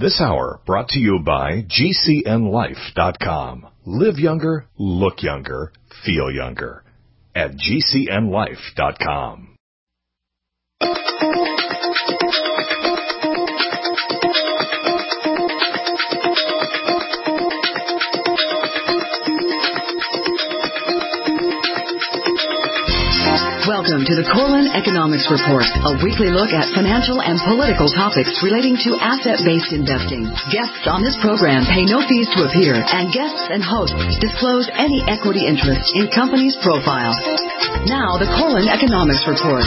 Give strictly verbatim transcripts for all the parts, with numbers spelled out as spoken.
This hour brought to you by G C N life dot com. Live younger, look younger, feel younger at G C N life dot com. Welcome to the Corlin Economics Report, a weekly look at financial and political topics relating to asset-based investing. Guests on this program pay no fees to appear, and guests and hosts disclose any equity interest in companies' profiles. Now, the Corlin Economics Report.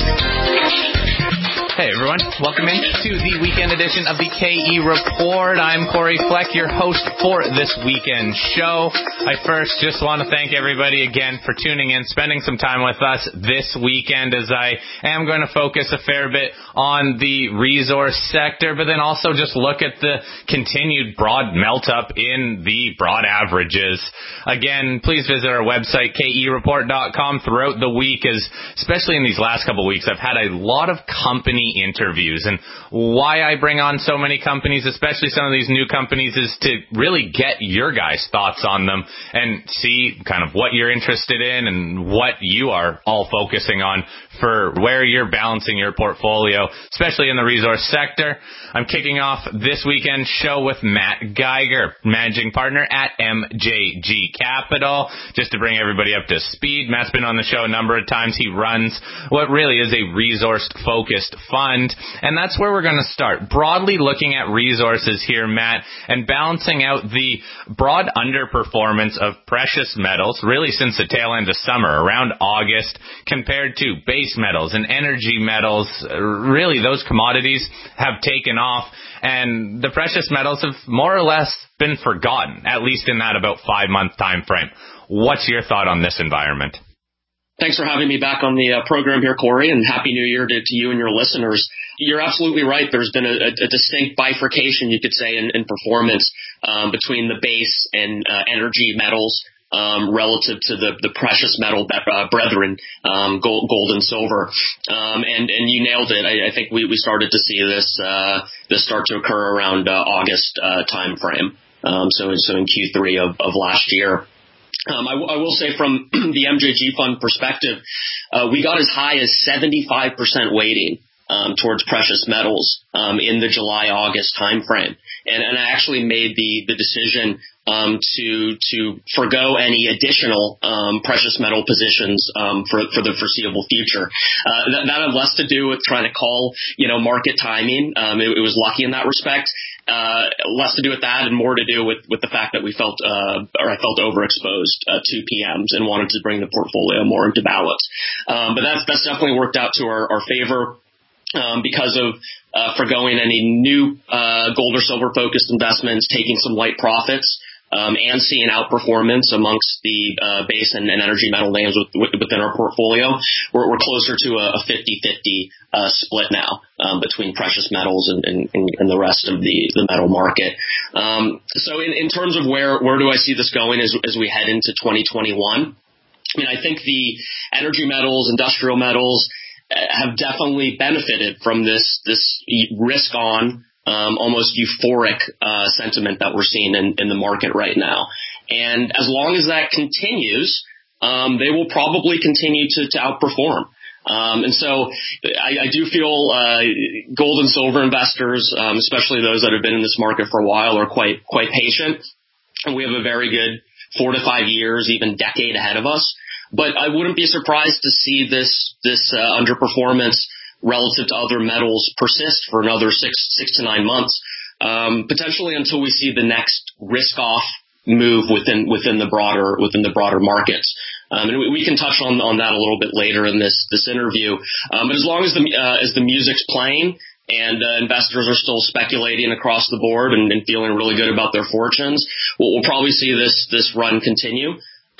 Hey everyone, welcome in to the weekend edition of the K E Report. I'm Corey Fleck, your host for this weekend show. I first just want to thank everybody again for tuning in, spending some time with us this weekend, as I am going to focus a fair bit on the resource sector, but then also just look at the continued broad melt up in the broad averages. Again, please visit our website, K E report dot com, throughout the week, as especially in these last couple of weeks, I've had a lot of company interviews. And why I bring on so many companies, especially some of these new companies, is to really get your guys' thoughts on them and see kind of what you're interested in and what you are all focusing on for where you're balancing your portfolio, especially in the resource sector. I'm kicking off this weekend show with Matt Geiger, managing partner at M J G Capital. Just to bring everybody up to speed, Matt's been on the show a number of times. He runs what really is a resource-focused fund, and that's where we're going to start. Broadly looking at resources here, Matt, and balancing out the broad underperformance of precious metals, really since the tail end of summer, around August, compared to base metals and energy metals. Really, those commodities have taken off, and the precious metals have more or less been forgotten, at least in that about five-month time frame. What's your thought on this environment? Thanks for having me back on the uh, program here, Corey, and Happy New Year to, to you and your listeners. You're absolutely right. There's been a, a distinct bifurcation, you could say, in, in performance um, between the base and uh, energy metals um, relative to the, the precious metal uh, brethren, um, gold, gold and silver. Um, and, and you nailed it. I, I think we, we started to see this uh, this start to occur around uh, August uh, time frame. Um, so, so in Q three of, of last year. Um, I, w- I will say from the M J G fund perspective, uh, we got as high as seventy-five percent weighting um, towards precious metals um, in the July-August timeframe. And, and I actually made the, the decision um, to to forgo any additional um, precious metal positions um, for for the foreseeable future. Uh, that, that had less to do with trying to call, you know, market timing. Um, it, it was lucky in that respect. Uh, less to do with that and more to do with, with the fact that we felt, uh, or I felt overexposed, uh, to P Ms and wanted to bring the portfolio more into balance. Um, but that's, that's definitely worked out to our, our favor, um, because of, uh, forgoing any new, uh, gold or silver focused investments, taking some light profits. Um, and seeing outperformance amongst the uh, base and, and energy metal names with, with, within our portfolio. We're, we're closer to a fifty-fifty uh, split now um, between precious metals and, and, and the rest of the, the metal market. Um, so in, in terms of where, where do I see this going as, as we head into twenty twenty-one? I mean, I think the energy metals, industrial metals have definitely benefited from this, this risk on Um, almost euphoric uh, sentiment that we're seeing in, in the market right now. And as long as that continues, um, they will probably continue to, to outperform. Um, and so I, I do feel uh, gold and silver investors, um, especially those that have been in this market for a while, are quite quite patient. And we have a very good four to five years, even decade ahead of us. But I wouldn't be surprised to see this this uh, underperformance relative to other metals persist for another six six to nine months, um, potentially until we see the next risk-off move within within the broader within the broader markets. Um, and we, we can touch on on that a little bit later in this this interview. Um, but as long as the uh, as the music's playing and uh, investors are still speculating across the board and, and feeling really good about their fortunes, we'll, we'll probably see this this run continue.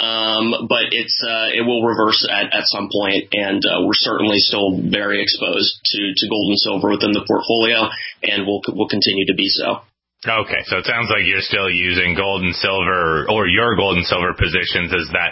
Um, but it's, uh, it will reverse at, at some point, and, uh, we're certainly still very exposed to, to gold and silver within the portfolio, and we'll, we'll continue to be so. Okay, so it sounds like you're still using gold and silver, or your gold and silver positions, as that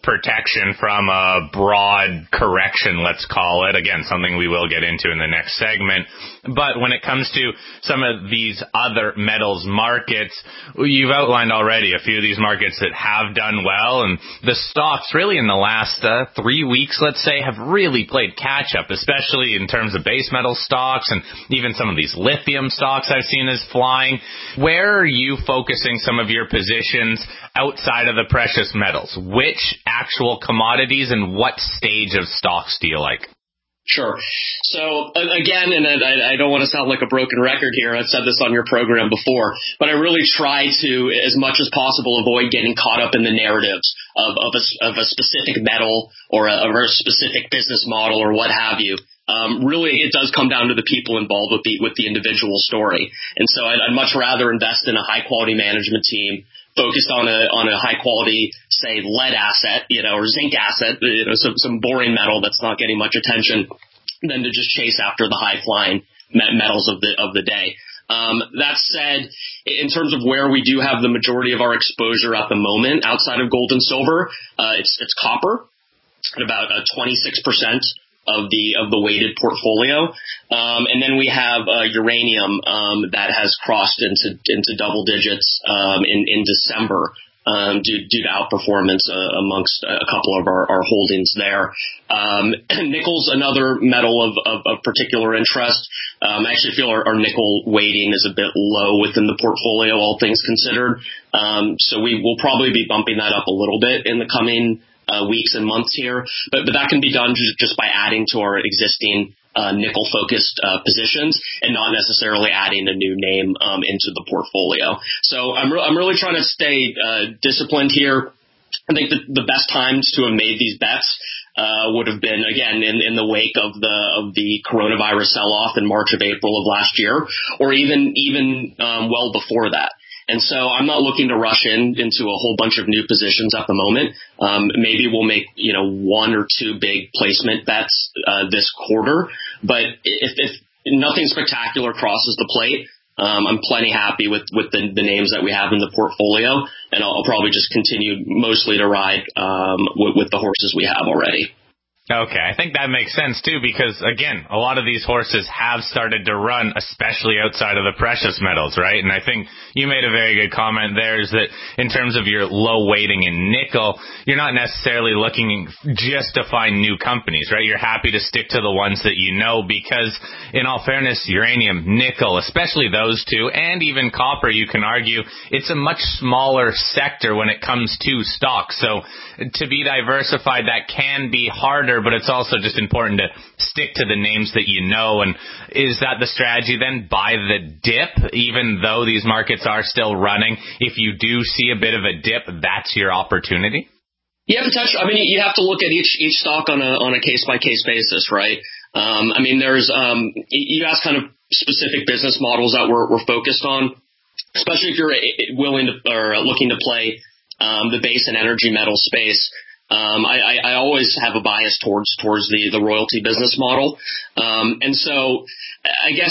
protection from a broad correction, let's call it. Again, something we will get into in the next segment. But when it comes to some of these other metals markets, you've outlined already a few of these markets that have done well, and the stocks really in the last uh, three weeks, let's say, have really played catch up, especially in terms of base metal stocks and even some of these lithium stocks I've seen as flying. Where are you focusing some of your positions outside of the precious metals? Which actual commodities and what stage of stocks do you like? Sure. So again, and I, I don't want to sound like a broken record here. I've said this on your program before, but I really try to, as much as possible, avoid getting caught up in the narratives of, of, a, of a specific metal or a, or a specific business model or what have you. Um, really, it does come down to the people involved with the with the individual story. And so I'd, I'd much rather invest in a high quality management team focused on a on a high quality, say, lead asset, you know, or zinc asset, you know, some some boring metal that's not getting much attention, than to just chase after the high flying metals of the of the day. Um, that said, in terms of where we do have the majority of our exposure at the moment, outside of gold and silver, uh, it's it's copper at about uh, twenty-six percent of the of the weighted portfolio, um, and then we have uh, uranium um, that has crossed into into double digits um, in in December um, due, due to outperformance uh, amongst a couple of our, our holdings there. Um, nickel's another metal of, of, of particular interest. Um, I actually feel our, our nickel weighting is a bit low within the portfolio, all things considered. Um, so we will probably be bumping that up a little bit in the coming Uh, weeks and months here, but but that can be done just by adding to our existing uh, nickel-focused uh, positions and not necessarily adding a new name um, into the portfolio. So I'm re- I'm really trying to stay uh, disciplined here. I think that the best times to have made these bets uh, would have been, again, in, in the wake of the of the coronavirus sell-off in March of April of last year, or even even um, well before that. And so I'm not looking to rush in into a whole bunch of new positions at the moment. Um, maybe we'll make, you know, one or two big placement bets uh, this quarter. But if, if nothing spectacular crosses the plate, um, I'm plenty happy with, with the, the names that we have in the portfolio. And I'll, I'll probably just continue mostly to ride um, with, with the horses we have already. Okay, I think that makes sense too, because again, a lot of these horses have started to run, especially outside of the precious metals, right? And I think you made a very good comment there, is that in terms of your low weighting in nickel, you're not necessarily looking just to find new companies, right? You're happy to stick to the ones that you know, because in all fairness, uranium, nickel, especially those two, and even copper, you can argue, it's a much smaller sector when it comes to stocks. So to be diversified, that can be harder, but it's also just important to stick to the names that you know. And is that the strategy then? Buy the dip, even though these markets are still running? If you do see a bit of a dip, that's your opportunity? Yeah, potentially. I mean, you have to look at each each stock on a on a case by case basis, right? Um, I mean, there's um, you ask kind of specific business models that we're we're focused on, especially if you're willing to or looking to play um, the base and energy metal space. Um, I, I, I always have a bias towards towards the, the royalty business model. Um, and so I guess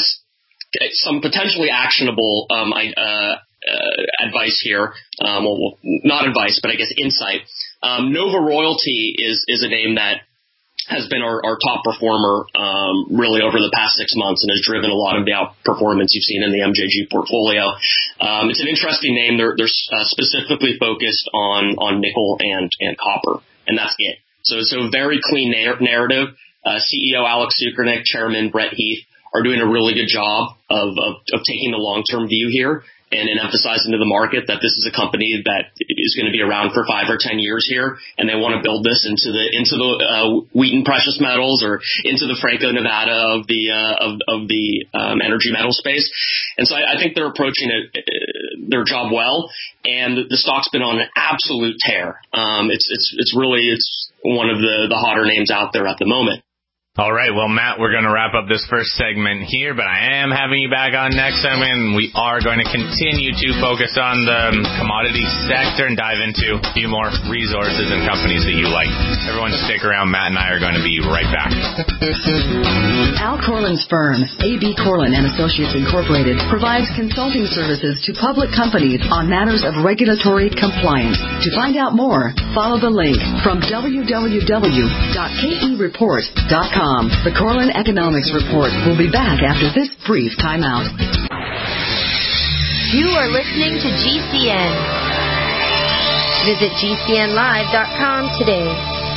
some potentially actionable um, I, uh, uh, advice here, um, well, not advice, but I guess insight. Um, Nova Royalty is, is a name that has been our, our top performer um, really over the past six months and has driven a lot of the outperformance you've seen in the M J G portfolio. Um, it's an interesting name. They're, they're uh, specifically focused on on nickel and, and copper, and that's it. So it's a very clean na- narrative. Uh, C E O Alex Sukernick, Chairman Brett Heath are doing a really good job of, of, of taking the long-term view here and, and emphasizing to the market that this is a company that is going to be around for five or ten years here, and they want to build this into the into the uh, Wheaton precious metals or into the Franco-Nevada of the uh, of of the um, energy metal space. And so I, I think they're approaching it, uh, their job well, and the stock's been on an absolute tear. Um, it's it's it's really it's one of the the hotter names out there at the moment. All right, well, Matt, we're going to wrap up this first segment here, but I am having you back on next segment, and we are going to continue to focus on the commodity sector and dive into a few more resources and companies that you like. Everyone stick around. Matt and I are going to be right back. Al Corlin's firm, A B Corlin and Associates Incorporated, provides consulting services to public companies on matters of regulatory compliance. To find out more, follow the link from w w w dot k e report dot com. The Corlin Economics Report will be back after this brief timeout. You are listening to G C N. Visit G C N live dot com today.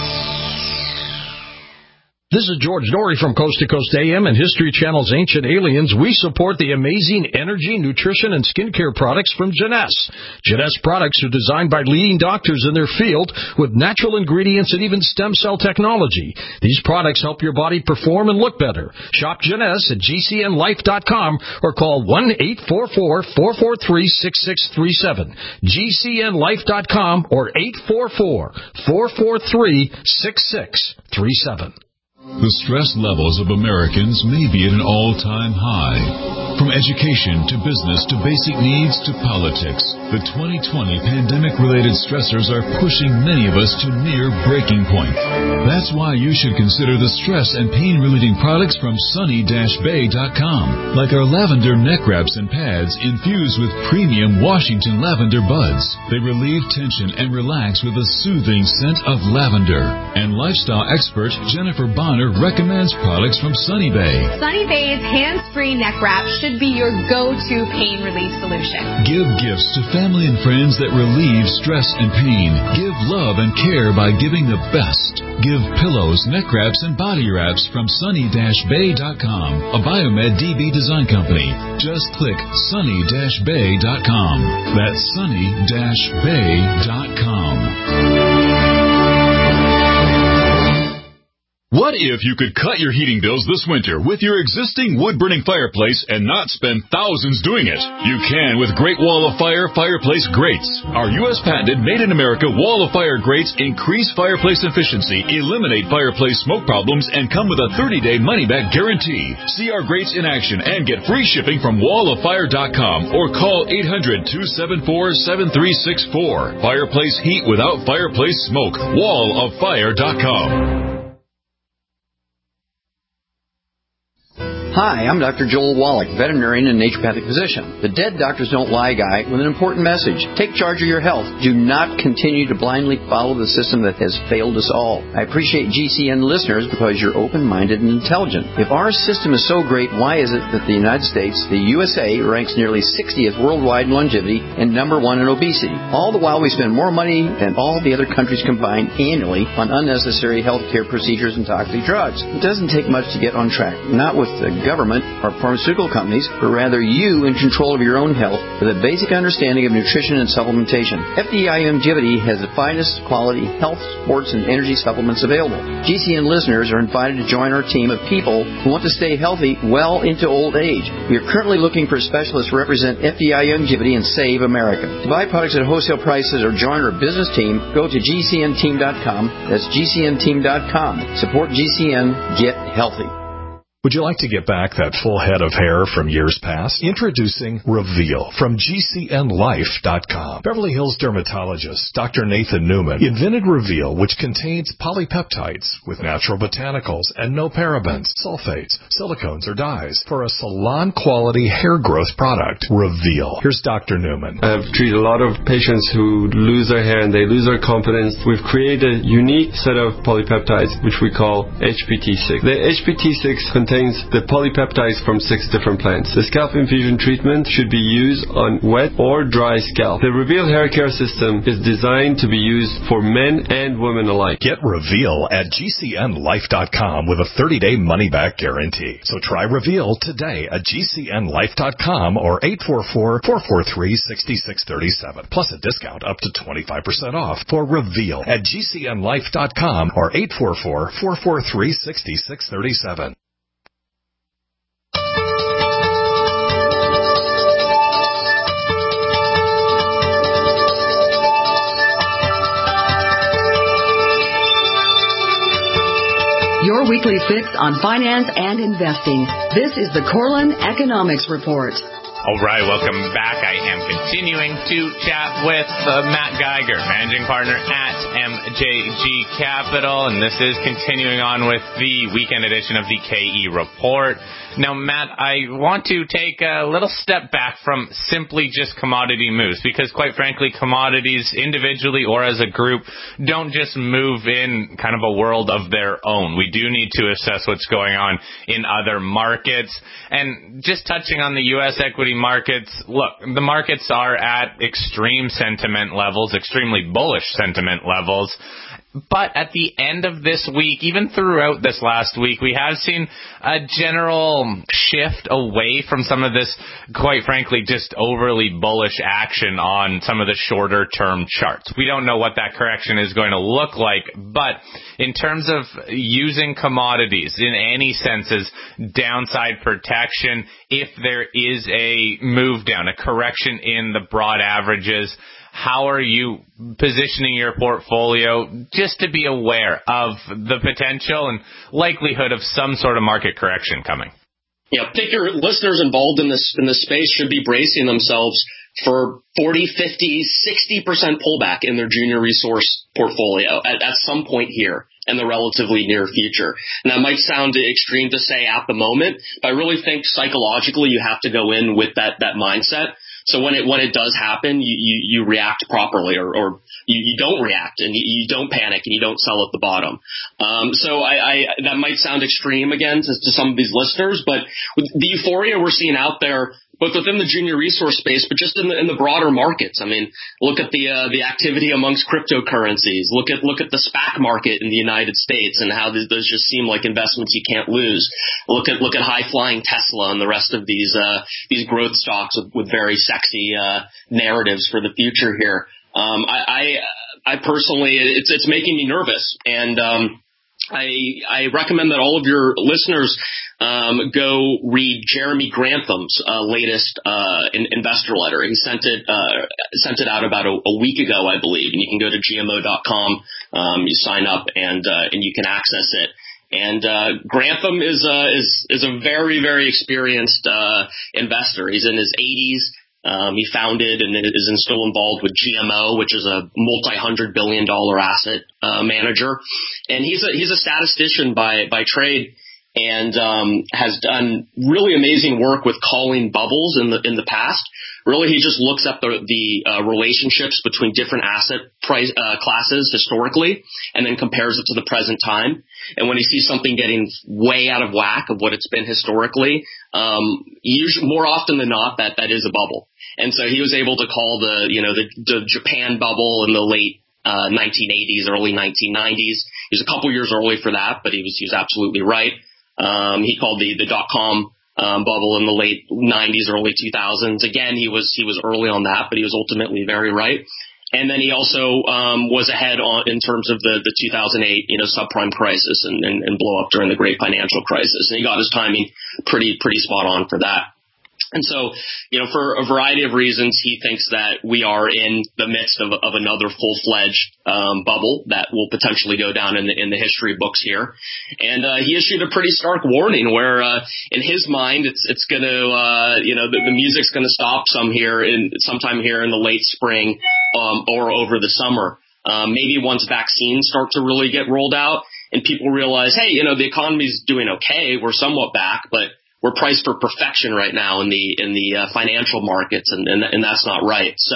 This is George Norrie from Coast to Coast A M and History Channel's Ancient Aliens. We support the amazing energy, nutrition, and skincare products from Jeunesse. Jeunesse products are designed by leading doctors in their field with natural ingredients and even stem cell technology. These products help your body perform and look better. Shop Jeunesse at G C N life dot com or call one eight four four, four four three, six six three seven. G C N life dot com or eight four four, four four three, six six three seven. The stress levels of Americans may be at an all-time high. From education to business to basic needs to politics, the twenty twenty pandemic-related stressors are pushing many of us to near breaking point. That's why you should consider the stress and pain-relieving products from sunny dash bay dot com, like our lavender neck wraps and pads infused with premium Washington lavender buds. They relieve tension and relax with a soothing scent of lavender. And lifestyle expert Jennifer Bonner recommends products from Sunny Bay. Sunny Bay's hands-free neck wrap should be your go-to pain relief solution. Give gifts to family and friends that relieve stress and pain. Give love and care by giving the best. Give pillows, neck wraps, and body wraps from sunny dash bay dot com, a Biomed D B design company. Just click sunny dash bay dot com. That's sunny dash bay dot com. What if you could cut your heating bills this winter with your existing wood-burning fireplace and not spend thousands doing it? You can with Great Wall of Fire Fireplace Grates. Our U S patented made-in-America Wall of Fire grates increase fireplace efficiency, eliminate fireplace smoke problems, and come with a thirty-day money-back guarantee. See our grates in action and get free shipping from wall of fire dot com or call eight hundred, two seven four, seven three six four. Fireplace heat without fireplace smoke. wall of fire dot com. Hi, I'm Doctor Joel Wallach, veterinarian and naturopathic physician. The Dead Doctors Don't Lie guy with an important message. Take charge of your health. Do not continue to blindly follow the system that has failed us all. I appreciate G C N listeners because you're open-minded and intelligent. If our system is so great, why is it that the United States, the U S A, ranks nearly sixtieth worldwide in longevity and number one in obesity? All the while we spend more money than all the other countries combined annually on unnecessary health care procedures and toxic drugs. It doesn't take much to get on track. Not with the government or pharmaceutical companies, but rather you in control of your own health with a basic understanding of nutrition and supplementation. F D I Longevity has the finest quality health, sports, and energy supplements available. G C N listeners are invited to join our team of people who want to stay healthy well into old age. We are currently looking for specialists to represent F D I Longevity and Save America. To buy products at wholesale prices or join our business team, go to G C N team dot com. That's G C N team dot com. Support G C N. Get healthy. Would you like to get back that full head of hair from years past? Introducing Reveal from G C N life dot com. Beverly Hills dermatologist Doctor Nathan Newman invented Reveal, which contains polypeptides with natural botanicals and no parabens, sulfates, silicones, or dyes for a salon-quality hair growth product. Reveal. Here's Doctor Newman. I've treated a lot of patients who lose their hair and they lose their confidence. We've created a unique set of polypeptides, which we call H P T six. The H P T six contains the polypeptides from six different plants. The scalp infusion treatment should be used on wet or dry scalp. The Reveal hair care system is designed to be used for men and women alike. Get Reveal at G C N life dot com with a thirty-day money-back guarantee. So try Reveal today at G C N life dot com or eight four four, four four three, six six three seven. Plus a discount up to twenty-five percent off for Reveal at G C N life dot com or eight four four, four four three, six six three seven. Your weekly fix on finance and investing. This is the Corlin Economics Report. All right, welcome back. I am continuing to chat with uh, Matt Geiger, managing partner at M J G Capital, and this is continuing on with the weekend edition of the K E Report. Now, Matt, I want to take a little step back from simply just commodity moves, because quite frankly, commodities individually or as a group don't just move in kind of a world of their own. We do need to assess what's going on in other markets. And just touching on the U S equity markets, look, the markets are at extreme sentiment levels, extremely bullish sentiment levels. But at the end of this week, even throughout this last week, we have seen a general shift away from some of this, quite frankly, just overly bullish action on some of the shorter term charts. We don't know what that correction is going to look like, but in terms of using commodities in any sense as downside protection, if there is a move down, a correction in the broad averages, how are you positioning your portfolio just to be aware of the potential and likelihood of some sort of market correction coming? Yeah, I think your listeners involved in this in this space should be bracing themselves for forty, fifty, sixty percent pullback in their junior resource portfolio at, at some point here in the relatively near future. And that might sound extreme to say at the moment, but I really think psychologically you have to go in with that that mindset. So when it when it does happen, you, you, you react properly, or, or you, you don't react, and you, you don't panic, and you don't sell at the bottom. Um, so I, I that might sound extreme again to, to some of these listeners, but with the euphoria we're seeing out there, both within the junior resource space, but just in the, in the broader markets. I mean, look at the uh, the activity amongst cryptocurrencies. Look at look at the SPAC market in the United States and how those just seem like investments you can't lose. Look at look at high flying Tesla and the rest of these uh, these growth stocks with, with very sexy uh, narratives for the future here. Um, I, I I personally, it's it's making me nervous, and um, I I recommend that all of your listeners Um, go read Jeremy Grantham's uh, latest uh, in, investor letter. He sent it uh, sent it out about a, a week ago, I believe. And you can go to G M O dot com. Um, you sign up and uh, and you can access it. And uh, Grantham is uh, is is a very very experienced uh, investor. He's in his eighties. Um, he founded and is still involved with G M O, which is a multi-hundred billion dollar asset uh, manager. And he's a he's a statistician by by trade. And um, has done really amazing work with calling bubbles in the in the past. Really, he just looks at the the uh, relationships between different asset price uh, classes historically, and then compares it to the present time. And when he sees something getting way out of whack of what it's been historically, um, usually more often than not, that that is a bubble. And so he was able to call the you know the, the Japan bubble in the late uh, nineteen eighties, early nineteen nineties. He was a couple years early for that, but he was he was absolutely right. Um, he called the, the dot-com um, bubble in the late nineties, early two thousands. Again, he was he was early on that, but he was ultimately very right. And then he also um, was ahead on in terms of the, the two thousand eight you know subprime crisis and, and, and blow up during the great financial crisis. And he got his timing pretty pretty spot on for that. And so, you know, for a variety of reasons, he thinks that we are in the midst of, of another full-fledged um, bubble that will potentially go down in the, in the history books here. And uh, he issued a pretty stark warning where, uh, in his mind, it's it's going to, uh, you know, the, the music's going to stop some here in sometime here in the late spring um, or over the summer. Um, maybe once vaccines start to really get rolled out and people realize, hey, you know, the economy's doing okay, we're somewhat back, but we're priced for perfection right now in the in the uh, financial markets, and, and and that's not right. So,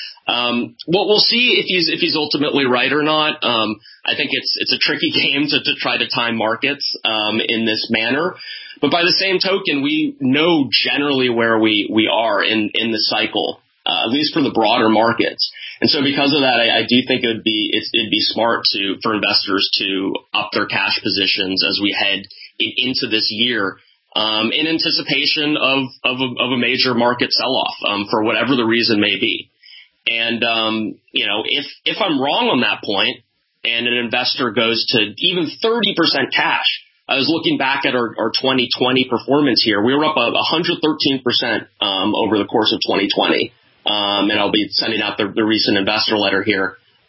um, we'll we'll see if he's if he's ultimately right or not. Um, I think it's it's a tricky game to, to try to time markets um, in this manner. But by the same token, we know generally where we we are in in the cycle, uh, at least for the broader markets. And so, because of that, I, I do think it would be it's, it'd be smart to for investors to up their cash positions as we head in, into this year. Um, in anticipation of, of, a, of a major market sell-off, um, for whatever the reason may be. And, um, you know, if, if I'm wrong on that point and an investor goes to even thirty percent cash, I was looking back at our, our twenty twenty performance here. We were up one hundred thirteen percent, um, over the course of twenty twenty. Um, and I'll be sending out the, the recent investor letter here.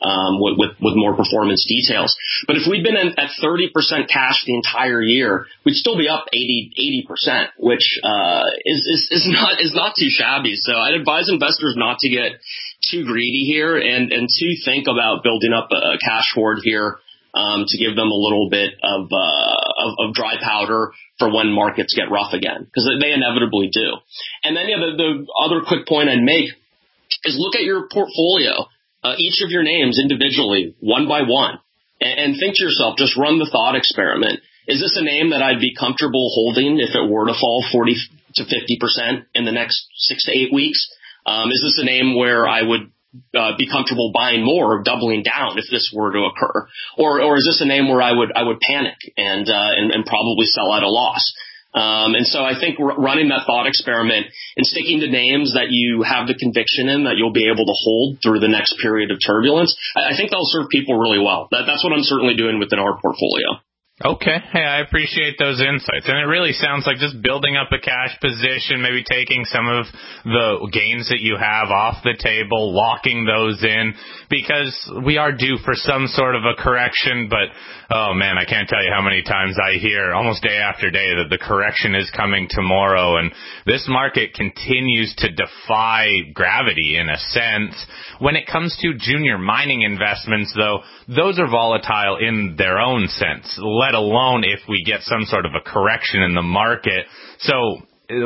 um, with, with, with more performance details. But if we'd been in, at thirty percent cash the entire year, we'd still be up eighty, eighty percent, which, uh, is, is, is not, is not too shabby. So I'd advise investors not to get too greedy here and, and to think about building up a cash hoard here, um, to give them a little bit of, uh, of, of dry powder for when markets get rough again, because they inevitably do. And then, yeah, the, the other quick point I'd make is look at your portfolio, uh, each of your names individually, one by one, and, and think to yourself, just run the thought experiment. Is this a name that I'd be comfortable holding if it were to fall forty to fifty percent in the next six to eight weeks? Um, is this a name where I would uh, be comfortable buying more or doubling down if this were to occur? Or, or is this a name where I would, I would panic and, uh, and, and probably sell at a loss? Um, and so I think r- running that thought experiment and sticking to names that you have the conviction in that you'll be able to hold through the next period of turbulence, I, I think that'll serve people really well. That, that's what I'm certainly doing within our portfolio. Okay. Hey, I appreciate those insights. And it really sounds like just building up a cash position, maybe taking some of the gains that you have off the table, locking those in, because we are due for some sort of a correction. But, oh, man, I can't tell you how many times I hear almost day after day that the correction is coming tomorrow. And this market continues to defy gravity in a sense. When it comes to junior mining investments, though, those are volatile in their own sense, let alone if we get some sort of a correction in the market. So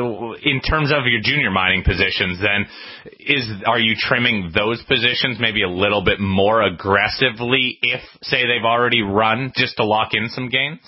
in terms of your junior mining positions, then, is are you trimming those positions maybe a little bit more aggressively if, say, they've already run, just to lock in some gains?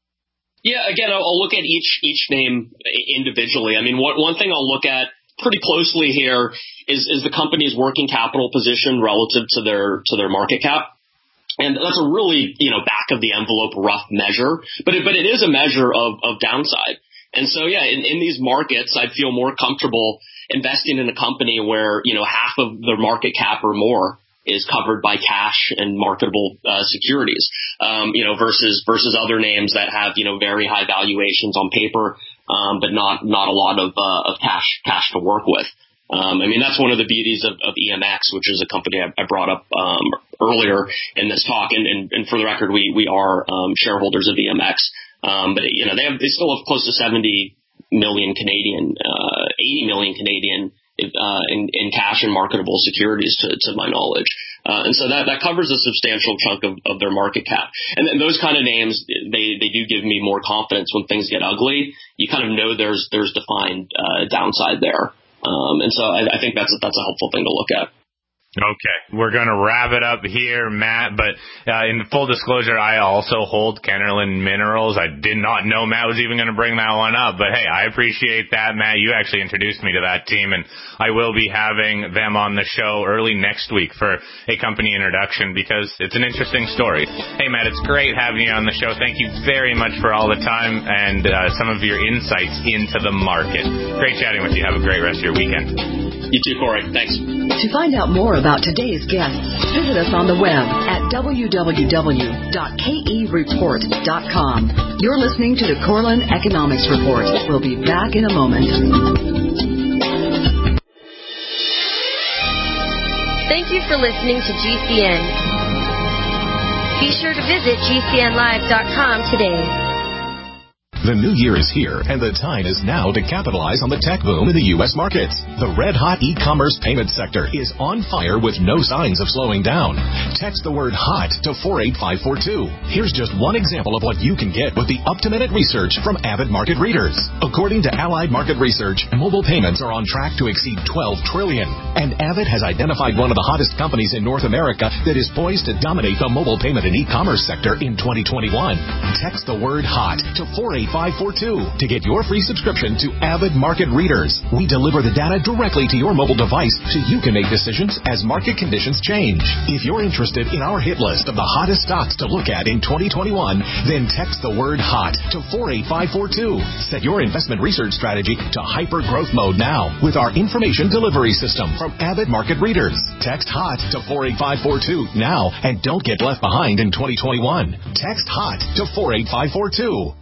Yeah, again, I'll look at each each name individually. I mean, one, one thing I'll look at pretty closely here is, is the company's working capital position relative to their to their market cap. And that's a really, you know, back of the envelope rough measure, but it, but it is a measure of, of downside. And so, yeah, in, in these markets, I'd feel more comfortable investing in a company where, you know, half of their market cap or more is covered by cash and marketable uh, securities, um, you know, versus versus other names that have, you know, very high valuations on paper, um, but not not a lot of uh, of cash cash to work with. Um, I mean, that's one of the beauties of, of E M X, which is a company I, I brought up um, earlier in this talk. And, and, and for the record, we we are um, shareholders of E M X. Um, but you know, they have they still have close to seventy million Canadian, uh, eighty million Canadian uh, in, in cash and marketable securities, to, to my knowledge. Uh, and so that that covers a substantial chunk of, of their market cap. And then those kind of names, they they do give me more confidence when things get ugly. You kind of know there's there's defined uh, downside there. Um, and so I, I think that's a, that's a helpful thing to look at. Okay, we're going to wrap it up here, Matt, but uh, in full disclosure, I also hold Kennerland Minerals. I did not know Matt was even going to bring that one up, but hey, I appreciate that, Matt. You actually introduced me to that team, and I will be having them on the show early next week for a company introduction because it's an interesting story. Hey, Matt, it's great having you on the show. Thank you very much for all the time and uh, some of your insights into the market. Great chatting with you. Have a great rest of your weekend. You too, Corey. Thanks. To find out more about today's guests, visit us on the web at w w w dot k e report dot com. You're listening to the Korelin Economics Report. We'll be back in a moment. Thank you for listening to G C N. Be sure to visit g c n live dot com today. The new year is here, and the time is now to capitalize on the tech boom in the U S markets. The red-hot e-commerce payment sector is on fire with no signs of slowing down. Text the word HOT to four eight five four two. Here's just one example of what you can get with the up-to-minute research from Avid Market Readers. According to Allied Market Research, mobile payments are on track to exceed twelve trillion dollars, and Avid has identified one of the hottest companies in North America that is poised to dominate the mobile payment and e-commerce sector in twenty twenty-one. Text the word HOT to four eight five four two to get your free subscription to Avid Market Readers. We deliver the data directly to your mobile device so you can make decisions as market conditions change. If you're interested in our hit list of the hottest stocks to look at in twenty twenty-one, then text the word HOT to four eight five four two. Set your investment research strategy to hyper growth mode now with our information delivery system from Avid Market Readers. Text HOT to four eight five four two now and don't get left behind in twenty twenty-one. Text HOT to four eight five four two.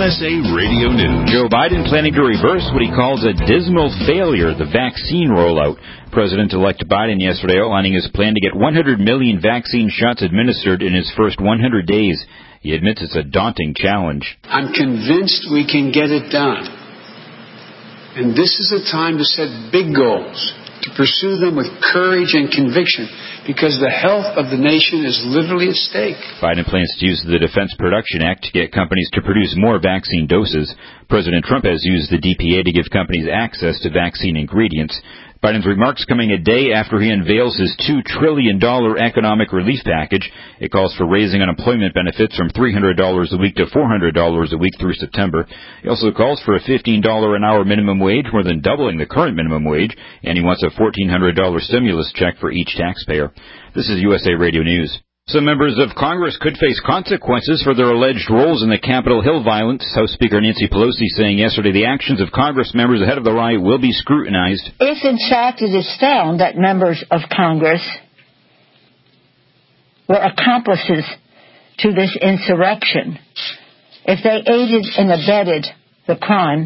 S A Radio News. Joe Biden planning to reverse what he calls a dismal failure, the vaccine rollout. President-elect Biden yesterday outlining his plan to get one hundred million vaccine shots administered in his first one hundred days. He admits it's a daunting challenge. I'm convinced we can get it done. And this is a time to set big goals, to pursue them with courage and conviction, because the health of the nation is literally at stake. Biden plans to use the Defense Production Act to get companies to produce more vaccine doses. President Trump has used the D P A to give companies access to vaccine ingredients. Biden's remarks coming a day after he unveils his two trillion dollars economic relief package. It calls for raising unemployment benefits from three hundred dollars a week to four hundred dollars a week through September. He also calls for a fifteen dollars an hour minimum wage, more than doubling the current minimum wage, and he wants a fourteen hundred dollars stimulus check for each taxpayer. This is U S A Radio News. Some members of Congress could face consequences for their alleged roles in the Capitol Hill violence. House Speaker Nancy Pelosi saying yesterday the actions of Congress members ahead of the riot will be scrutinized. If, in fact, it is found that members of Congress were accomplices to this insurrection, if they aided and abetted the crime,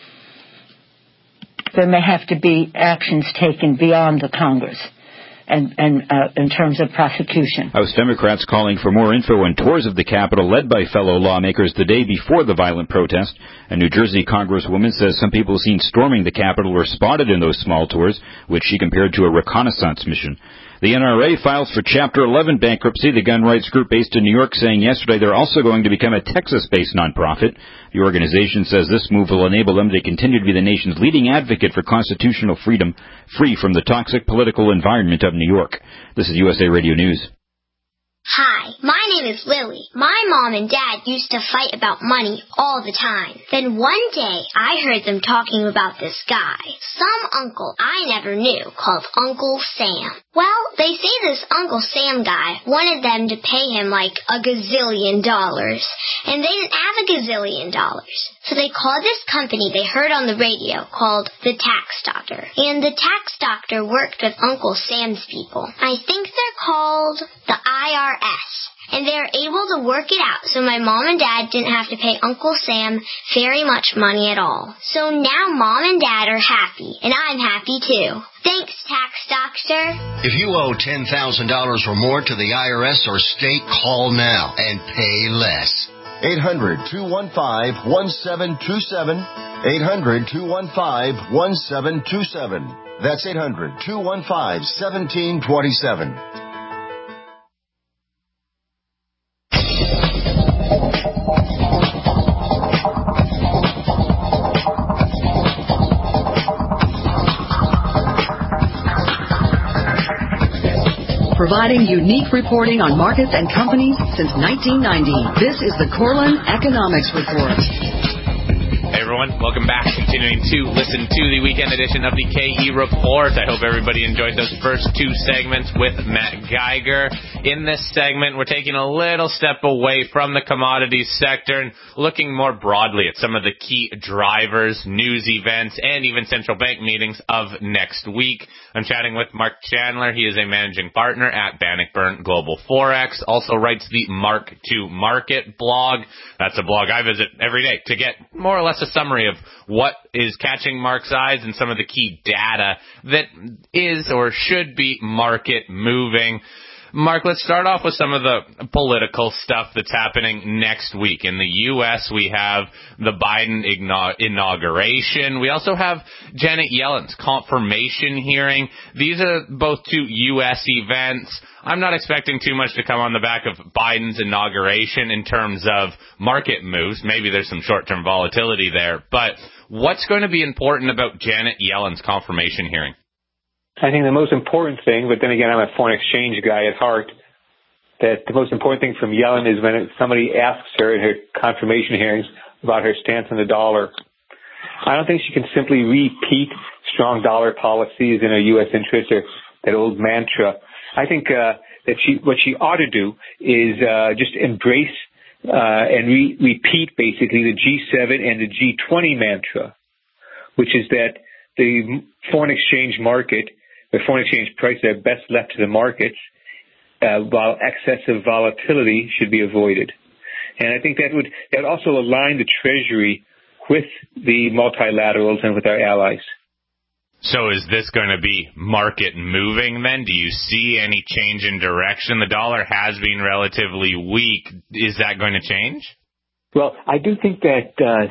there may have to be actions taken beyond the Congress. And, and uh, in terms of prosecution. House Democrats calling for more info and tours of the Capitol led by fellow lawmakers the day before the violent protest. A New Jersey Congresswoman says some people seen storming the Capitol were spotted in those small tours, which she compared to a reconnaissance mission. The N R A files for Chapter eleven bankruptcy, the gun rights group based in New York saying yesterday they're also going to become a Texas-based nonprofit. The organization says this move will enable them to continue to be the nation's leading advocate for constitutional freedom, free from the toxic political environment of New York. This is U S A Radio News. Hi, my name is Lily. My mom and dad used to fight about money all the time. Then one day, I heard them talking about this guy, some uncle I never knew, called Uncle Sam. Well, they say this Uncle Sam guy wanted them to pay him like a gazillion dollars, and they didn't have a gazillion dollars. So they called this company they heard on the radio called the Tax Doctor. And the Tax Doctor worked with Uncle Sam's people. I think they're called the I R S. And they were able to work it out so my mom and dad didn't have to pay Uncle Sam very much money at all. So now mom and dad are happy, and I'm happy too. Thanks, Tax Doctor. If you owe ten thousand dollars or more to the I R S or state, call now and pay less. eight hundred, two one five, one seven two seven. eight hundred, two one five, one seven two seven. That's eight hundred, two one five, one seven two seven. Providing unique reporting on markets and companies since nineteen ninety. This is the Corlin Economics Report. Hey everyone, welcome back. Continuing to listen to the weekend edition of the K E Report. I hope everybody enjoyed those first two segments with Matt Geiger. In this segment, we're taking a little step away from the commodities sector and looking more broadly at some of the key drivers, news events, and even central bank meetings of next week. I'm chatting with Mark Chandler. He is a managing partner at Bannockburn Global Forex. Also writes the Mark to Market blog. That's a blog I visit every day to get more or less a summary of what is catching Mark's eyes and some of the key data that is or should be market moving. Mark, let's start off with some of the political stuff that's happening next week. In the U S, we have the Biden inauguration. We also have Janet Yellen's confirmation hearing. These are both two U S events. I'm not expecting too much to come on the back of Biden's inauguration in terms of market moves. Maybe there's some short-term volatility there. But what's going to be important about Janet Yellen's confirmation hearing? I think the most important thing, but then again, I'm a foreign exchange guy at heart, that the most important thing from Yellen is when somebody asks her in her confirmation hearings about her stance on the dollar. I don't think she can simply repeat strong dollar policies in her U S interest or that old mantra. I think uh, that she what she ought to do is uh, just embrace uh, and re- repeat basically the G seven and the G twenty mantra, which is that the foreign exchange market, the foreign exchange prices are best left to the markets, uh, while excessive volatility should be avoided. And I think that would that would also align the Treasury with the multilaterals and with our allies. So is this going to be market moving then? Do you see any change in direction? The dollar has been relatively weak. Is that going to change? Well, I do think that, uh,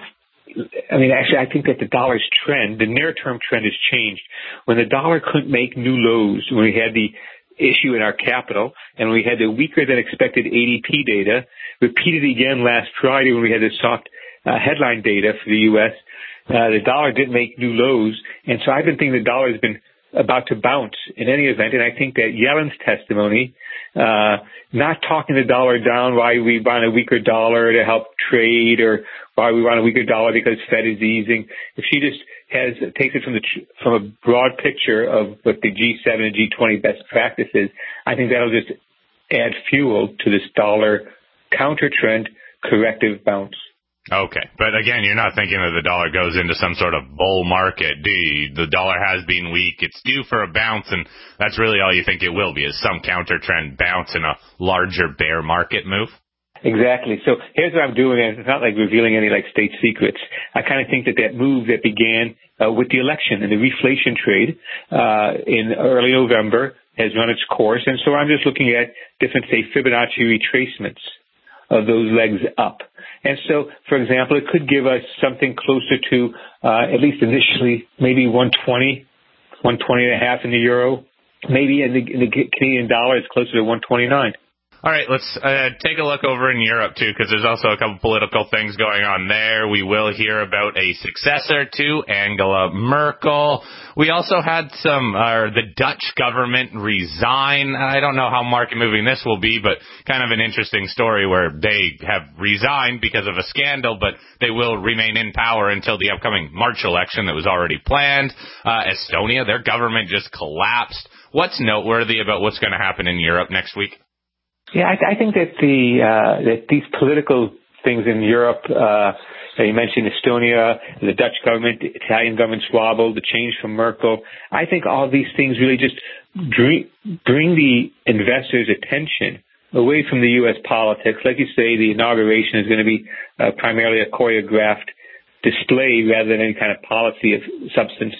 I mean, actually, I think that the dollar's trend, the near-term trend has changed. When the dollar couldn't make new lows, when we had the issue in our capital, and we had the weaker-than-expected A D P data, repeated again last Friday when we had the soft uh, headline data for the U S, uh, the dollar didn't make new lows, and so I've been thinking the dollar has been about to bounce in any event, and I think that Yellen's testimony, uh, not talking the dollar down, why we want a weaker dollar to help trade, or why we want a weaker dollar because Fed is easing. If she just has takes it from the from a broad picture of what the G seven and G twenty best practices, I think that'll just add fuel to this dollar counter trend corrective bounce. Okay, but again, you're not thinking that the dollar goes into some sort of bull market, do you? The dollar has been weak, it's due for a bounce, and that's really all you think it will be, is some counter-trend bounce in a larger bear market move? Exactly. So here's what I'm doing, and it's not like revealing any like state secrets. I kind of think that that move that began uh, with the election and the reflation trade uh, in early November has run its course, and so I'm just looking at different, say, Fibonacci retracements of those legs up. And so, for example, it could give us something closer to, uh, at least initially, maybe one twenty, one twenty and a half in the euro. Maybe in the, in the Canadian dollar, it's closer to one twenty-nine. All right, let's uh, take a look over in Europe, too, because there's also a couple political things going on there. We will hear about a successor to Angela Merkel. We also had some, uh, the Dutch government resign. I don't know how market moving this will be, but kind of an interesting story where they have resigned because of a scandal, but they will remain in power until the upcoming March election that was already planned. Uh, Estonia, their government just collapsed. What's noteworthy about what's going to happen in Europe next week? Yeah, I, I think that the uh, that these political things in Europe, uh, you mentioned Estonia, the Dutch government, the Italian government squabble, the change from Merkel. I think all these things really just bring, bring the investors' attention away from the U S politics. Like you say, the inauguration is going to be uh, primarily a choreographed display rather than any kind of policy of substance.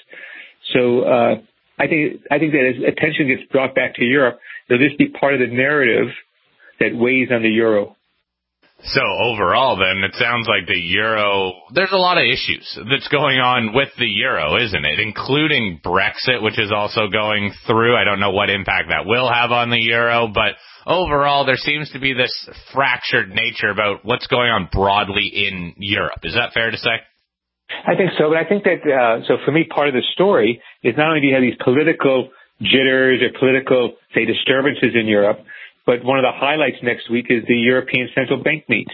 So uh, I think I think that as attention gets brought back to Europe, there'll just be part of the narrative that weighs on the euro. So overall, then, it sounds like the euro, there's a lot of issues that's going on with the euro, isn't it? Including Brexit, which is also going through. I don't know what impact that will have on the euro, but overall, there seems to be this fractured nature about what's going on broadly in Europe. Is that fair to say? I think so, but I think that, uh, so for me, part of the story is not only do you have these political jitters or political, say, disturbances in Europe, but one of the highlights next week is the European Central Bank meets.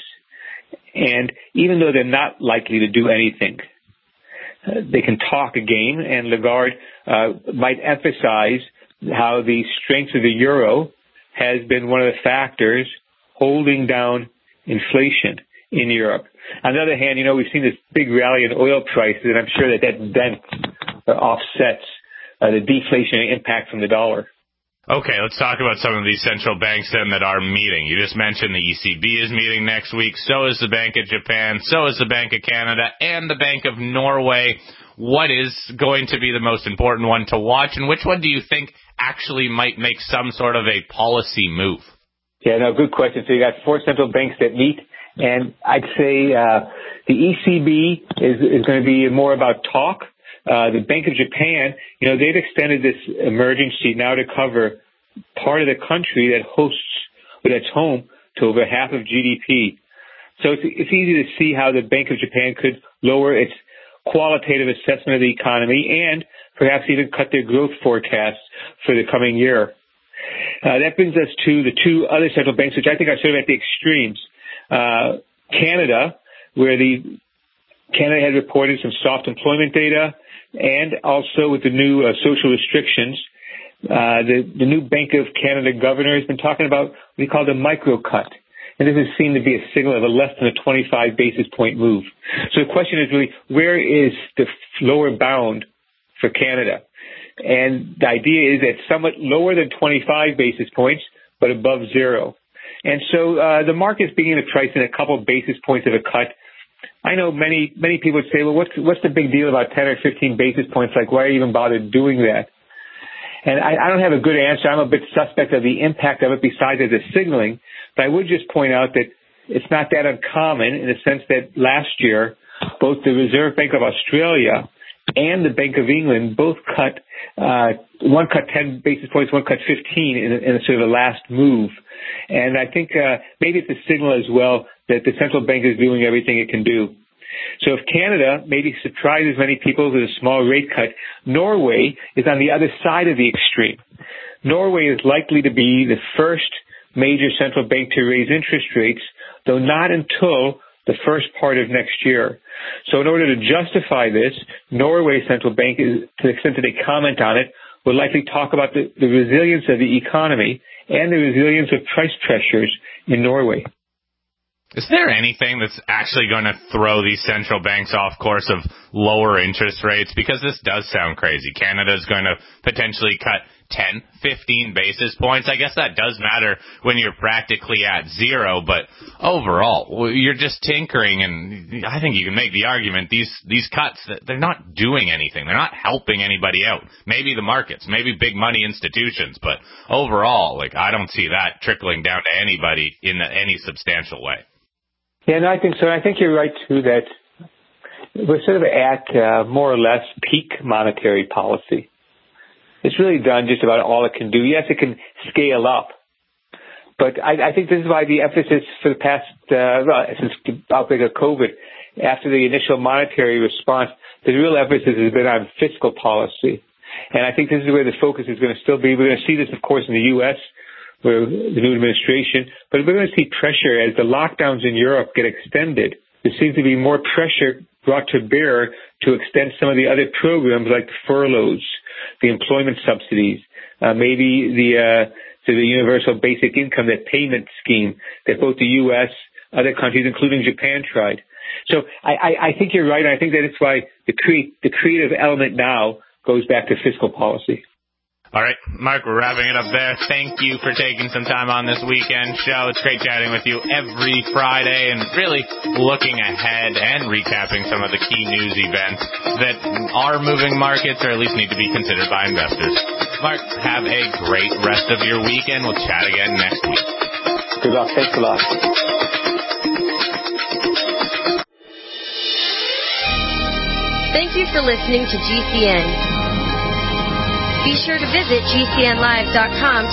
And even though they're not likely to do anything, uh, they can talk a game, and Lagarde uh, might emphasize how the strength of the euro has been one of the factors holding down inflation in Europe. On the other hand, you know, we've seen this big rally in oil prices, and I'm sure that that then uh, offsets uh, the deflationary impact from the dollar. Okay, let's talk about some of these central banks then that are meeting. You just mentioned the E C B is meeting next week. So is the Bank of Japan. So is the Bank of Canada and the Bank of Norway. What is going to be the most important one to watch, and which one do you think actually might make some sort of a policy move? Yeah, no, good question. So you got four central banks that meet, and I'd say uh, the E C B is, is going to be more about talk. Uh, the Bank of Japan, you know, they've extended this emergency now to cover part of the country that hosts, or that's home to over half of G D P. So it's, it's easy to see how the Bank of Japan could lower its qualitative assessment of the economy and perhaps even cut their growth forecasts for the coming year. Uh, that brings us to the two other central banks, which I think are sort of at the extremes. Uh, Canada, where the Canada had reported some soft employment data, and also with the new uh, social restrictions, uh, the, the new Bank of Canada governor has been talking about what he called a micro cut. And this is seen to be a signal of a less than a twenty-five basis point move. So the question is really, where is the lower bound for Canada? And the idea is that somewhat lower than twenty-five basis points, but above zero. And so uh, the market's beginning to price in a couple of basis points of a cut. I know many many people would say, well, what's what's the big deal about ten or fifteen basis points? Like, why even bother doing that? And I, I don't have a good answer. I'm a bit suspect of the impact of it besides as a signaling. But I would just point out that it's not that uncommon in the sense that last year, both the Reserve Bank of Australia and the Bank of England both cut, uh, one cut ten basis points, one cut fifteen in, in a sort of a last move. And I think uh, maybe it's a signal as well that the central bank is doing everything it can do. So if Canada maybe surprises many people with a small rate cut, Norway is on the other side of the extreme. Norway is likely to be the first major central bank to raise interest rates, though not until the first part of next year. So in order to justify this, Norway's central bank, is, to the extent that they comment on it, will likely talk about the, the resilience of the economy and the resilience of price pressures in Norway. Is there anything that's actually going to throw these central banks off course of lower interest rates? Because this does sound crazy. Canada's going to potentially cut ten, fifteen basis points. I guess that does matter when you're practically at zero, but overall, you're just tinkering, and I think you can make the argument these these cuts, they're not doing anything. They're not helping anybody out. Maybe the markets, maybe big money institutions, but overall, like, I don't see that trickling down to anybody in any substantial way. Yeah, no, I think so. I think you're right, too, that we're sort of at uh, more or less peak monetary policy. It's really done just about all it can do. Yes, it can scale up. But I, I think this is why the emphasis for the past, uh, well, since the outbreak of COVID, after the initial monetary response, the real emphasis has been on fiscal policy. And I think this is where the focus is going to still be. We're going to see this, of course, in the U S, where the new administration, but we're going to see pressure as the lockdowns in Europe get extended. There seems to be more pressure brought to bear to extend some of the other programs like furloughs, the employment subsidies, uh, maybe the uh, to the universal basic income, that payment scheme that both the U S, other countries, including Japan, tried. So I, I, I think you're right. And I think that it's why the, cre- the creative element now goes back to fiscal policy. All right, Mark, we're wrapping it up there. Thank you for taking some time on this weekend show. It's great chatting with you every Friday and really looking ahead and recapping some of the key news events that are moving markets or at least need to be considered by investors. Mark, have a great rest of your weekend. We'll chat again next week. Good luck. Thanks a lot. Thank you for listening to G C N. Be sure to visit G C N live dot com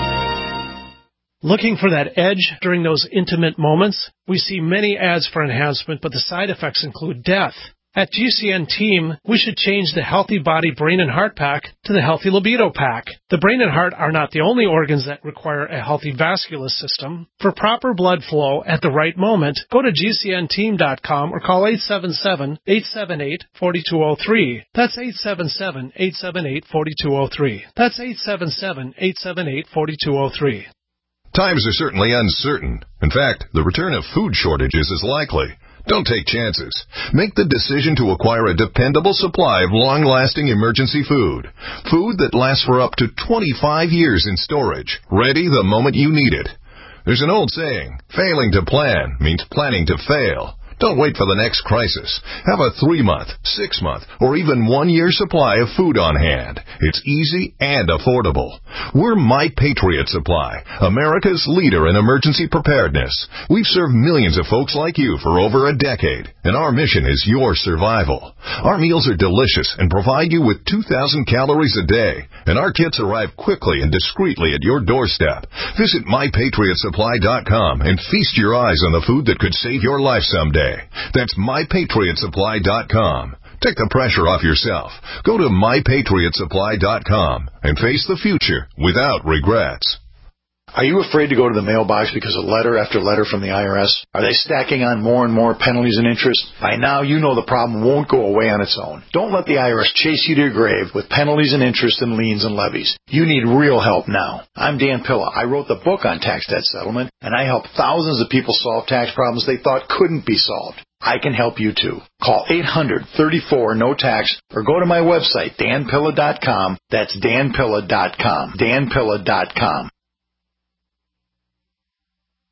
today. Looking for that edge during those intimate moments? We see many ads for enhancement, but the side effects include death. At G C N Team, we should change the Healthy Body Brain and Heart Pack to the Healthy Libido Pack. The brain and heart are not the only organs that require a healthy vascular system. For proper blood flow at the right moment, go to G C N team dot com or call eight seven seven, eight seven eight, four two zero three. That's eight seven seven, eight seven eight, four two zero three. That's eight seven seven, eight seven eight, four two zero three. Times are certainly uncertain. In fact, the return of food shortages is likely. Don't take chances. Make the decision to acquire a dependable supply of long-lasting emergency food. Food that lasts for up to twenty-five years in storage, ready the moment you need it. There's an old saying, failing to plan means planning to fail. Don't wait for the next crisis. Have a three-month, six-month, or even one-year supply of food on hand. It's easy and affordable. We're My Patriot Supply, America's leader in emergency preparedness. We've served millions of folks like you for over a decade, and our mission is your survival. Our meals are delicious and provide you with two thousand calories a day, and our kits arrive quickly and discreetly at your doorstep. Visit my patriot supply dot com and feast your eyes on the food that could save your life someday. That's my patriot supply dot com. Take the pressure off yourself. Go to my patriot supply dot com and face the future without regrets. Are you afraid to go to the mailbox because of letter after letter from the I R S? Are they stacking on more and more penalties and interest? By now, you know the problem won't go away on its own. Don't let the I R S chase you to your grave with penalties and interest and liens and levies. You need real help now. I'm Dan Pilla. I wrote the book on tax debt settlement, and I help thousands of people solve tax problems they thought couldn't be solved. I can help you too. Call eight hundred, thirty-four, no tax or go to my website, dan pilla dot com. That's dan pilla dot com. dan pilla dot com.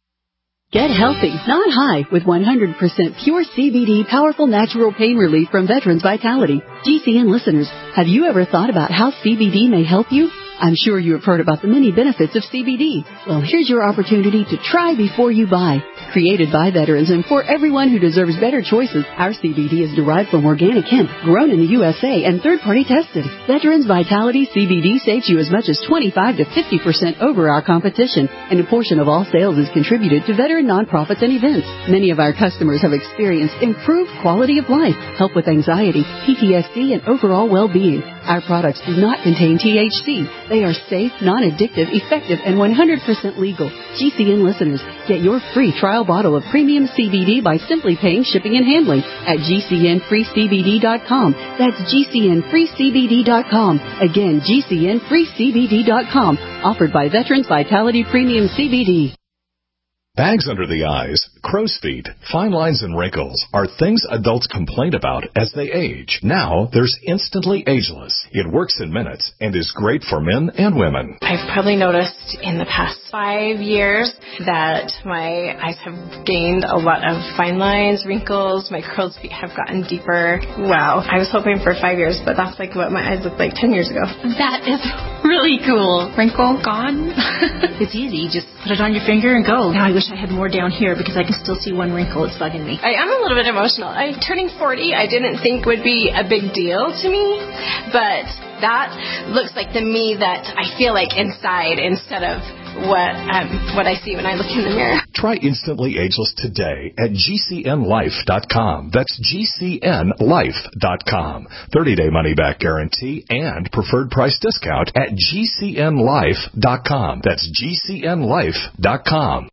Get healthy, not high, with one hundred percent pure C B D powerful natural pain relief from Veterans Vitality. G C N listeners, have you ever thought about how C B D may help you? I'm sure you have heard about the many benefits of C B D. Well, here's your opportunity to try before you buy. Created by veterans and for everyone who deserves better choices, our C B D is derived from organic hemp, grown in the U S A, and third-party tested. Veterans Vitality C B D saves you as much as twenty-five to fifty percent over our competition, and a portion of all sales is contributed to veteran nonprofits and events. Many of our customers have experienced improved quality of life, help with anxiety, P T S D, and overall well-being. Our products do not contain T H C. They are safe, non-addictive, effective, and one hundred percent legal. G C N listeners, get your free trial bottle of premium C B D by simply paying shipping and handling at G C N free C B D dot com. That's G C N free C B D dot com. Again, G C N free C B D dot com. Offered by Veterans Vitality Premium C B D. Bags under the eyes, crow's feet, fine lines and wrinkles are things adults complain about as they age. Now, there's Instantly Ageless. It works in minutes and is great for men and women. I've probably noticed in the past five years that my eyes have gained a lot of fine lines, wrinkles, my crow's feet have gotten deeper. Wow. I was hoping for five years, but that's like what my eyes looked like ten years ago. That is really cool. Wrinkle gone. It's easy. Just put it on your finger and go. Now I wish I had more down here because I can still see one wrinkle. It's bugging me. I am a little bit emotional. I turning forty, I didn't think would be a big deal to me, but that looks like the me that I feel like inside instead of what um, what I see when I look in the mirror. Try Instantly Ageless today at G C N life dot com. That's G C N life dot com. thirty-day money-back guarantee and preferred price discount at G C N life dot com. That's G C N life dot com.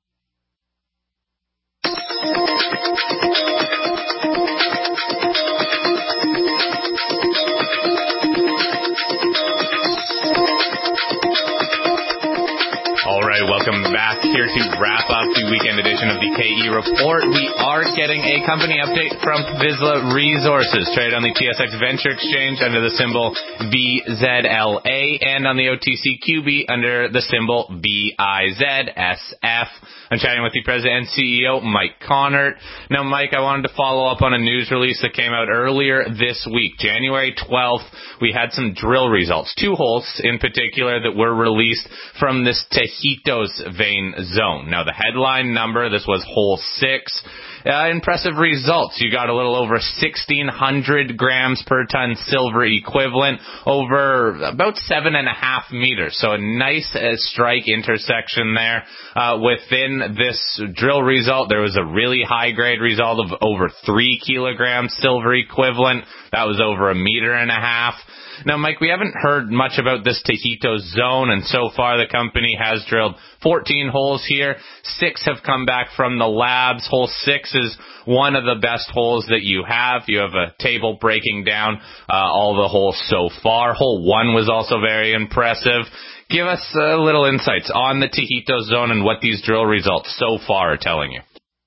All right, welcome back here to wrap up the weekend edition of the K E Report. We are getting a company update from Vizsla Resources, traded on the T S X Venture Exchange under the symbol V Z L A and on the O T C Q B under the symbol V I Z S F. I'm chatting with the president and C E O, Mike Connert. Now, Mike, I wanted to follow up on a news release that came out earlier this week. January twelfth, we had some drill results, two holes in particular that were released from this Tajitos vein zone. Now, the headline number, this was hole six. Uh, impressive results. You got a little over sixteen hundred grams per ton silver equivalent over about seven and a half meters. So a nice uh, strike intersection there. Uh, within this drill result, there was a really high grade result of over three kilograms silver equivalent. That was over a meter and a half. Now, Mike, we haven't heard much about this Tajitos zone, and so far the company has drilled fourteen holes here. Six have come back from the labs. Hole six is one of the best holes that you have. You have a table breaking down uh, all the holes so far. Hole one was also very impressive. Give us a little insights on the Tajitos zone and what these drill results so far are telling you.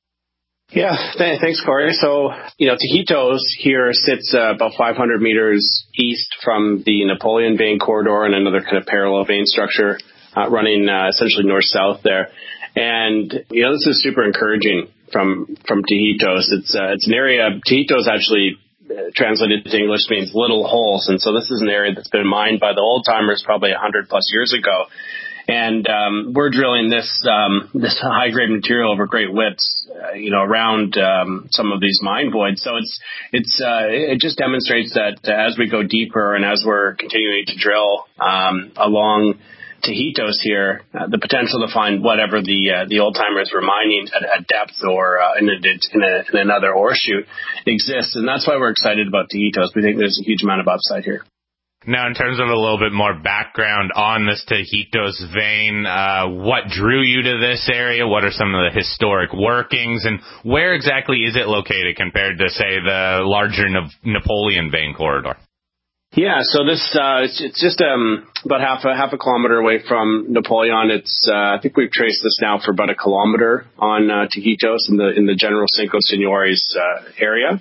Yeah, th- thanks, Corey. So, you know, Tajitos here sits uh, about five hundred meters east from the Napoleon vein corridor and another kind of parallel vein structure uh, running uh, essentially north-south there. And, you know, this is super encouraging from from Tajitos. It's uh, it's an area, Tajitos actually uh, translated to English means little holes. And so this is an area that's been mined by the old-timers probably one hundred plus years ago. And um, we're drilling this um, this high grade material over great widths, uh, you know, around um, some of these mine voids. So it's it's uh, it just demonstrates that uh, as we go deeper and as we're continuing to drill um, along Tajitos here, uh, the potential to find whatever the uh, the old timers were mining at, at depth or uh, in, a, in, a, in another ore chute exists, and that's why we're excited about Tajitos. We think there's a huge amount of upside here. Now, in terms of a little bit more background on this Tajitos vein, uh, what drew you to this area? What are some of the historic workings? And where exactly is it located compared to, say, the larger Na- Napoleon vein corridor? Yeah, so this uh, it's, it's just um, about half a half a kilometer away from Napoleon. It's uh, I think we've traced this now for about a kilometer on uh, Tajitos in the in the general Cinco Senores uh, area.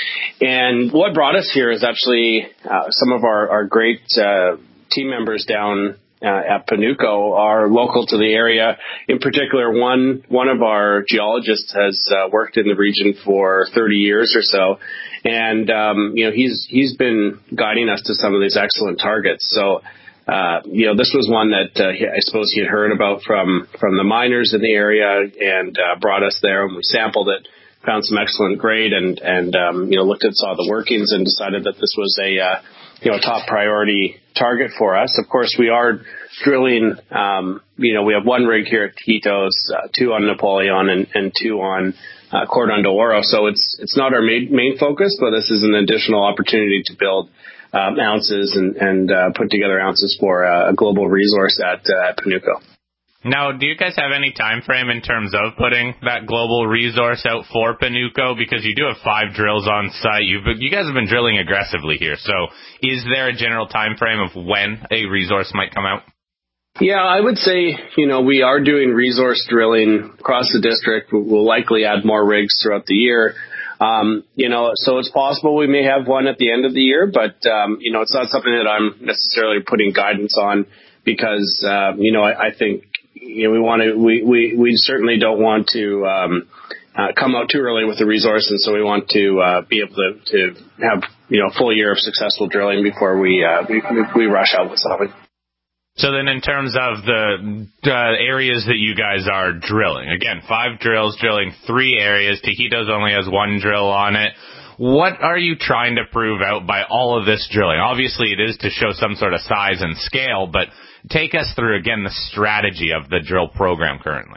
And what brought us here is actually uh, some of our our great uh, team members down uh, at Panuco are local to the area. In particular, one one of our geologists has uh, worked in the region for thirty years or so, and um, you know he's he's been guiding us to some of these excellent targets. So. Uh, you know, this was one that uh, he, I suppose he had heard about from, from the miners in the area and uh, brought us there, and we sampled it, found some excellent grade, and and um, you know looked at saw the workings and decided that this was a uh, you know top priority target for us. Of course, we are drilling. Um, you know, we have one rig here at Tajitos, uh, two on Napoleon, and, and two on uh, Cordon de Oro. So it's it's not our main, main focus, but this is an additional opportunity to build. Um, ounces and, and uh, put together ounces for uh, a global resource at, uh, at Panuco. Now, do you guys have any time frame in terms of putting that global resource out for Panuco? Because you do have five drills on site. You've, you guys have been drilling aggressively here. So is there a general time frame of when a resource might come out? Yeah, I would say, you know, we are doing resource drilling across the district. We'll likely add more rigs throughout the year. Um, you know, so it's possible we may have one at the end of the year, but, um, you know, it's not something that I'm necessarily putting guidance on because, uh, you know, I, I think, you know, we want to, we, we, we certainly don't want to, um, uh, come out too early with the resource. And so we want to, uh, be able to, to have, you know, a full year of successful drilling before we, uh, we, we rush out with something. So then in terms of the uh, areas that you guys are drilling, again, five drills, drilling three areas. Tajitos only has one drill on it. What are you trying to prove out by all of this drilling? Obviously, it is to show some sort of size and scale, but take us through, again, the strategy of the drill program currently.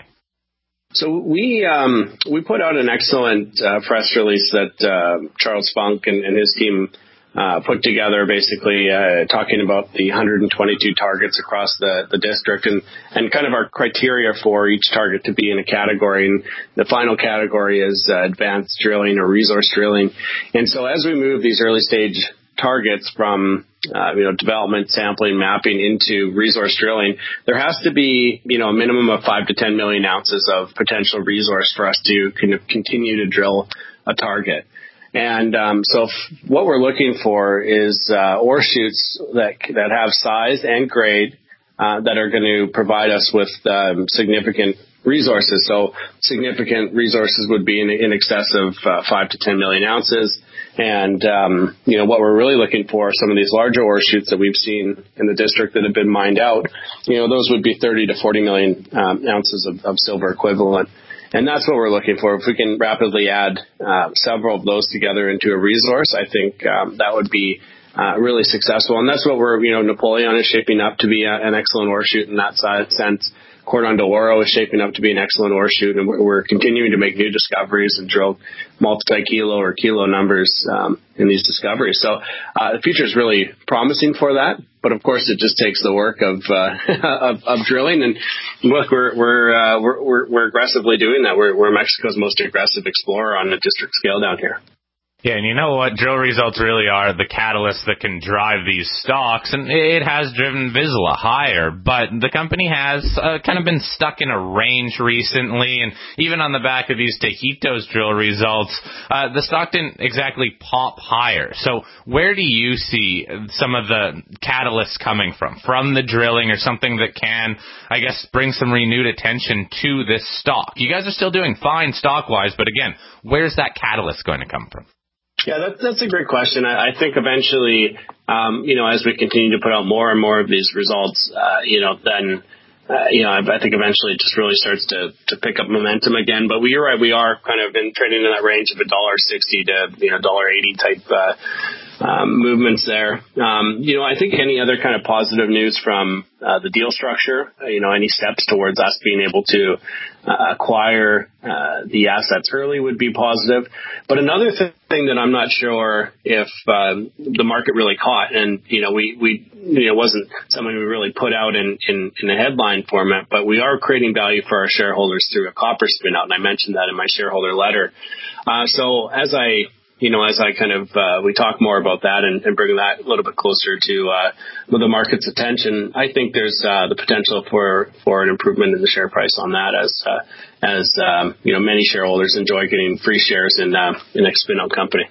So we um, we put out an excellent uh, press release that uh, Charles Funk and, and his team Uh, put together basically uh, talking about the one hundred twenty-two targets across the, the district and, and kind of our criteria for each target to be in a category. And the final category is uh, advanced drilling or resource drilling. And so as we move these early stage targets from uh, you know development, sampling, mapping into resource drilling, there has to be you know a minimum of five to ten million ounces of potential resource for us to kind of continue to drill a target. And um, so f- what we're looking for is uh, ore shoots that that have size and grade uh, that are going to provide us with um, significant resources. So significant resources would be in, in excess of uh, five to ten million ounces. And um, you know what we're really looking for are some of these larger ore shoots that we've seen in the district that have been mined out. You know those would be thirty to forty million um, ounces of, of silver equivalent. And that's what we're looking for. If we can rapidly add uh, several of those together into a resource, I think um, that would be uh, really successful. And that's what we're, you know, Napoleon is shaping up to be a, an excellent ore shoot in that sense. Cordon de Oro is shaping up to be an excellent ore shoot, and we're, we're continuing to make new discoveries and drill multi-kilo or kilo numbers um, in these discoveries. So uh, the future is really promising for that. But of course, it just takes the work of uh, of, of drilling. And look, we're we're, uh, we're we're we're aggressively doing that. We're we're Mexico's most aggressive explorer on a district scale down here. Yeah, and you know what? Drill results really are the catalyst that can drive these stocks, and it has driven Vizsla higher, but the company has uh, kind of been stuck in a range recently, and even on the back of these Tajitos drill results, uh, the stock didn't exactly pop higher. So where do you see some of the catalysts coming from? From the drilling or something that can, I guess, bring some renewed attention to this stock? You guys are still doing fine stock-wise, but again, where's that catalyst going to come from? Yeah, that, that's a great question. I, I think eventually, um, you know, as we continue to put out more and more of these results, uh, you know, then, uh, you know, I, I think eventually it just really starts to, to pick up momentum again. But we, you're right, we are kind of been trading in that range of one dollar sixty to, you know, one dollar eighty type uh, um, movements there. Um, you know, I think any other kind of positive news from uh, the deal structure, uh, you know, any steps towards us being able to uh, acquire uh, the assets early would be positive. But another th- thing that I'm not sure if um, the market really caught, and, you know, we, we you know, wasn't something we really put out in, in, in a headline format, but we are creating value for our shareholders through a copper spin out, and I mentioned that in my shareholder letter. Uh, so as I You know, as I kind of, uh, we talk more about that and, and bring that a little bit closer to uh, the market's attention, I think there's uh, the potential for, for an improvement in the share price on that as, uh, as um, you know, many shareholders enjoy getting free shares in, uh, in a spin-out company.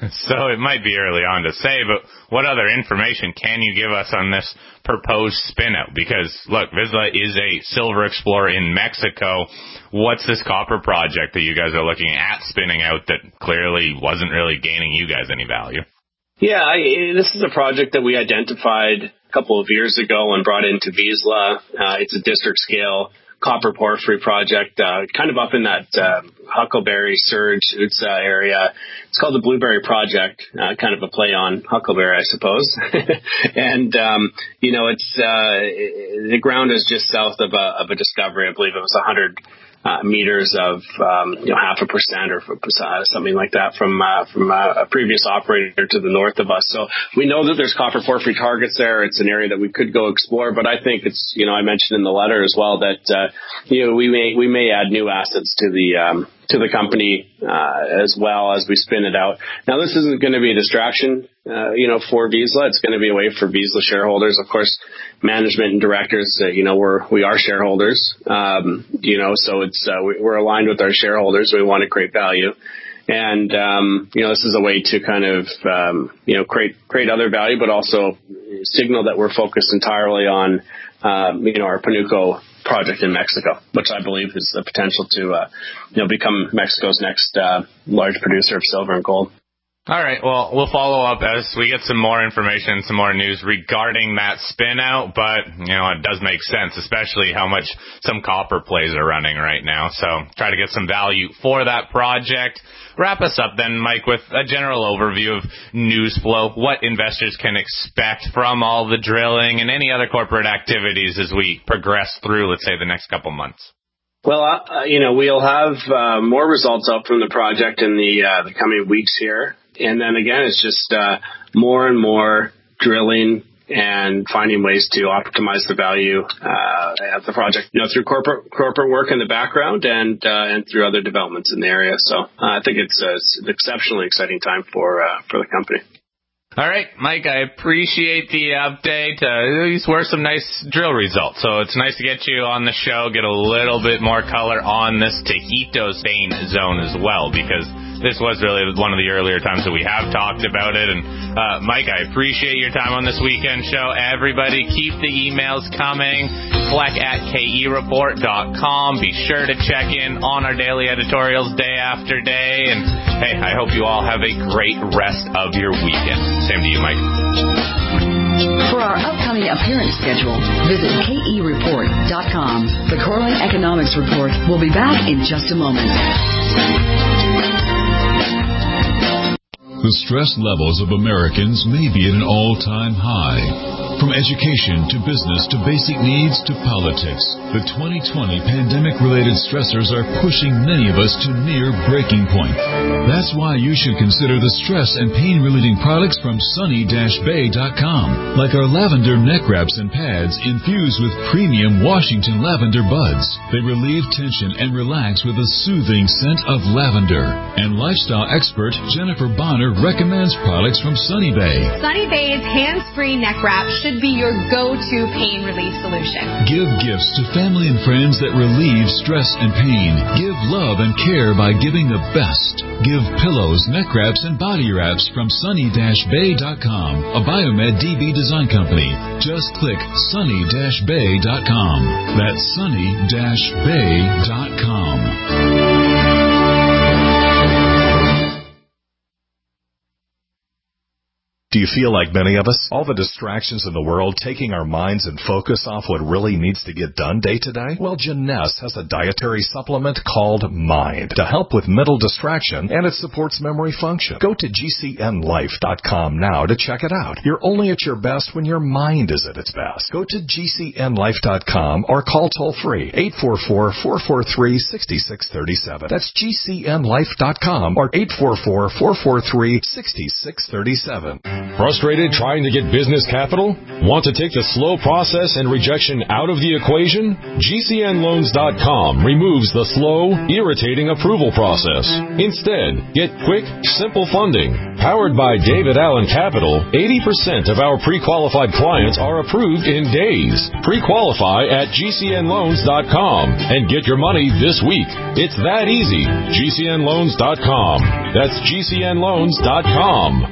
So it might be early on to say, but what other information can you give us on this proposed spin-out? Because, look, Vizsla is a silver explorer in Mexico. What's this copper project that you guys are looking at spinning out that clearly wasn't really gaining you guys any value? Yeah, I, this is a project that we identified a couple of years ago and brought into Vizsla. Uh, it's a district-scale copper porphyry project, uh, kind of up in that uh, Huckleberry, Surge, Utsa area. It's called the Blueberry Project, uh, kind of a play on Huckleberry, I suppose. and, um, you know, it's uh, the ground is just south of a, of a discovery. I believe it was one hundred Uh, meters of um, you know half a percent or uh, something like that from uh, from uh, a previous operator to the north of us. So we know that there's copper porphyry targets there. It's an area that we could go explore, but I think it's you know I mentioned in the letter as well that uh, you know we may we may add new assets to the um, to the company uh, as well as we spin it out. Now this isn't going to be a distraction, uh, you know, for Vizsla. It's going to be a way for Vizsla shareholders, of course, management and directors. Uh, you know, we're we are shareholders. Um, you know, so it's uh, we're aligned with our shareholders. We want to create value, and um, you know, this is a way to kind of um, you know create create other value, but also signal that we're focused entirely on um, you know our Panuco project in Mexico, which I believe is the potential to uh, you know become Mexico's next uh, large producer of silver and gold. All right, well, we'll follow up as we get some more information, some more news regarding that spin out, but, you know, it does make sense, especially how much some copper plays are running right now. So try to get some value for that project. Wrap us up then, Mike, with a general overview of news flow, what investors can expect from all the drilling and any other corporate activities as we progress through, let's say, the next couple months. Well, uh, you know, we'll have uh, more results out from the project in the uh, the coming weeks here. And then again, it's just uh, more and more drilling and finding ways to optimize the value uh, of the project, you know, through corporate corporate work in the background and uh, and through other developments in the area. So uh, I think it's, uh, it's an exceptionally exciting time for uh, for the company. All right, Mike, I appreciate the update. Uh, these were some nice drill results, so it's nice to get you on the show, get a little bit more color on this Tajitos vein zone as well, because this was really one of the earlier times that we have talked about it. And uh, Mike, I appreciate your time on this weekend show. Everybody, keep the emails coming. Fleck at K E report dot com. Be sure to check in on our daily editorials day after day. And hey, I hope you all have a great rest of your weekend. Same to you, Mike. For our upcoming appearance schedule, visit K E report dot com. The Corley Economics Report will be back in just a moment. The stress levels of Americans may be at an all-time high. From education to business to basic needs to politics, the twenty twenty pandemic-related stressors are pushing many of us to near breaking point. That's why you should consider the stress and pain-relieving products from sunny dash bay dot com, like our lavender neck wraps and pads infused with premium Washington lavender buds. They relieve tension and relax with a soothing scent of lavender. And lifestyle expert Jennifer Bonner recommends products from Sunny Bay. Sunny Bay's hands-free neck wrap should be your go-to pain relief solution. Give gifts to family and friends that relieve stress and pain. Give love and care by giving the best. Give pillows, neck wraps, and body wraps from sunny dash bay dot com, a Biomed D B design company. Just click sunny dash bay dot com. That's sunny dash bay dot com. Do you feel like many of us? All the distractions in the world taking our minds and focus off what really needs to get done day to day? Well, Jeunesse has a dietary supplement called Mind to help with mental distraction, and it supports memory function. Go to G C N life dot com now to check it out. You're only at your best when your mind is at its best. Go to G C N life dot com or call toll-free eight four four, four four three, six six three seven. That's G C N life dot com or eight four four, four four three, six six three seven. Frustrated trying to get business capital? Want to take the slow process and rejection out of the equation? G C N loans dot com removes the slow, irritating approval process. Instead, get quick, simple funding. Powered by David Allen Capital, eighty percent of our pre-qualified clients are approved in days. Pre-qualify at G C N loans dot com and get your money this week. It's that easy. G C N loans dot com. That's G C N loans dot com.